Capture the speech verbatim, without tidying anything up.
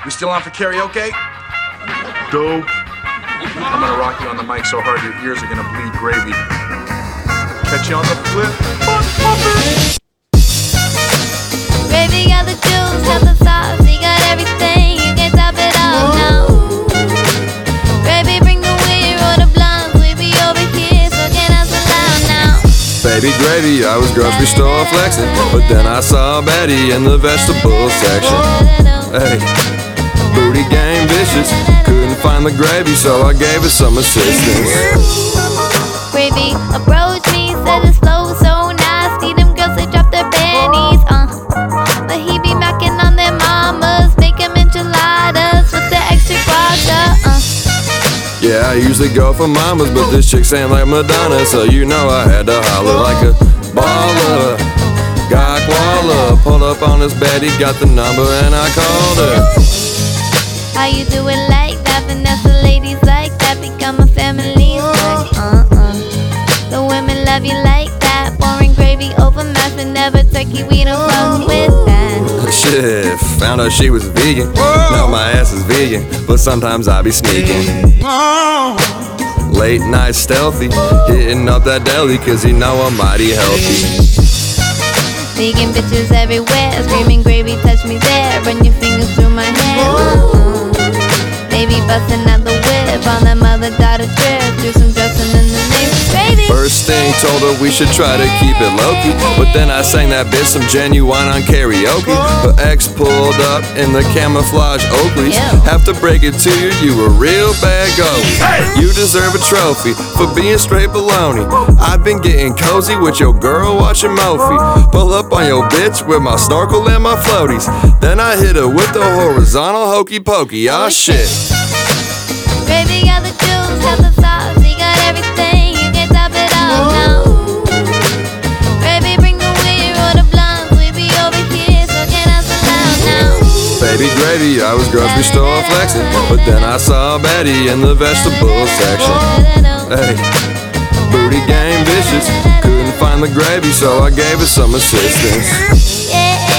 We still on for karaoke? Dope. I'm gonna rock you on the mic so hard your ears are gonna bleed gravy. Catch you on the flip. Gravy got the juice, got the sauce, he got everything, you can't top it all, no. Gravy, bring the weed, roll the blunts, we be over here, so can't ask aloud now. Baby gravy, I was grocery store flexing, but then I saw Betty in the vegetable section. Hey, booty game vicious, couldn't find the gravy, so I gave her some assistance. Gravy approached me, said the flow was so nasty, them girls they drop their panties, uh. But he be macking on their mamas, make them enchiladas with the extra guaca, uh. Yeah, I usually go for mamas, but this chick ain't like Madonna, so you know I had to holler like a baller. Got Walla, pulled up on this Betty, got the number and I called her. How you do it like that? Vanessa ladies like that, become a family. Like, uh-uh. The women love you like that. Boring gravy over mashed and never turkey, we don't fuck with that. Shit, found out she was vegan. Now my ass is vegan, but sometimes I be sneaking. Late night stealthy, hitting up that deli, cause you know I'm mighty healthy. Vegan bitches everywhere, screaming gravy, touch me there. Run your fingers through my hair. Uh-uh. Baby bustin' out the whip on that mother-daughter trip. Do some dressing in the name of gravy. First thing told her we should try to keep it low-key, but then I sang that bitch some Genuine on karaoke. Her ex pulled up in the camouflage Oakleys. Have to break it to you, you a real bad goalie. You deserve a trophy for being straight baloney. I've been getting cozy with your girl watching Mophie. Pull up on your bitch with my snorkel and my floaties. Then I hit her with the horizontal hokey pokey. Aw shit. Gravy got the juice, got the sauce, he got everything, you can't top it all, no. Gravy, bring the weed, roll the blunts, we be over here, so can't ask aloud now. Baby gravy, I was grocery store flexing, but then I saw Betty in the vegetable section. Hey, booty game vicious, couldn't find the gravy, so I gave her some assistance. Yeah.